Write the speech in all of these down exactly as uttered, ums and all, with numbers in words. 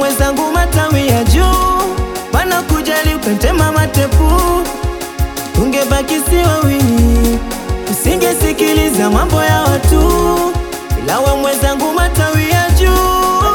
mwenzangu matawi ya juu, wana kujali ukatema matepu. Ungebaki si wawili, usingesikiliza mambo ya watu. Ila we mwenzangu matawi ya juu,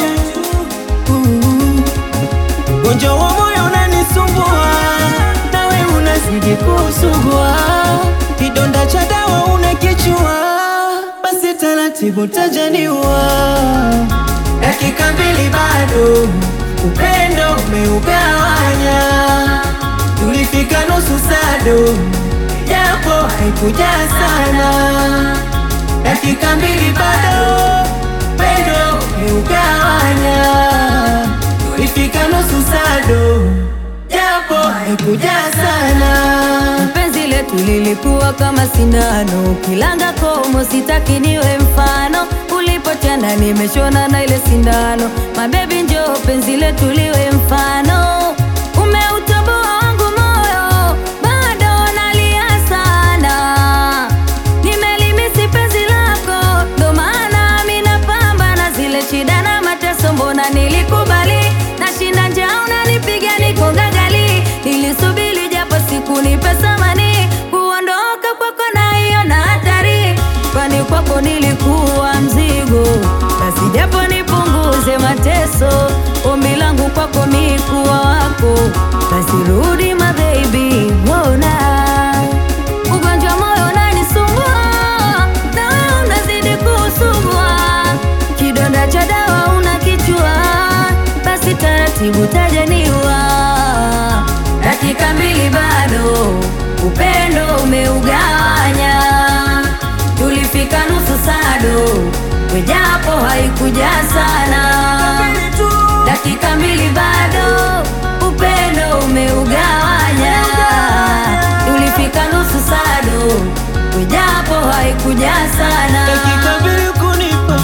gonjwa wa moyo unanisumbua, nawe unazidi kusugua. Kidonda cha dawa unakichua, basi taratibu tajaniwa. Dakika mbili bado, upendo umeugawanya. Tulifika nusu sado, japo haikuja sana. Dakika mbili bado, upendo umeugawanya. Tulifika nusu sado, japo haikuja sana. Penzi letu lilikuwa kama sindano, kilanga komo sitaki niwe mfano. Ulipotenda nimeshona na ile sindano, mabebi njoo penzi letu liwe mfano. Umeutoboa wangu moyo, bado nalia sana. Nimelimisi penzi lako, ndo maana mimi napambana zile shida na mateso. Mbona nilikubali, nashinda njaa unanipiga niko gagali. Nilisubiri japo siku nipe samani, kuondoka kwako na hiyo na hatari. Kwani kwako nilikuwa mzigo, basi japo nipunguze mateso. Ombi langu kwako ni kuwa wako, basi rudi my baby, mbona ugonjwa moyo unanisumbua, na wewe unazidi kusugua. Kidonda cha dawa unakichua, basi taratibu tajaniwa. Dakika mbili bado, upendo umeugawanya. Tulifika nusu sado, wejapo haikuja sana. Dakika mbili bado, upendo umeugawanya. Tulifika nusu sado, wejapo haikuja sana. Dakika mbili kunipa,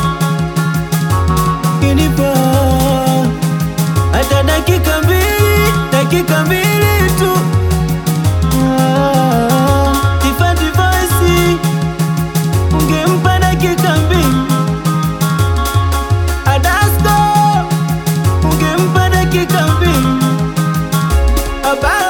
kinipa. Hata dakika mbili, dakika mbili tu. Ah, Tifa Device, ungempa dakika mbili. Adasko, ungempa dakika mbili. Aba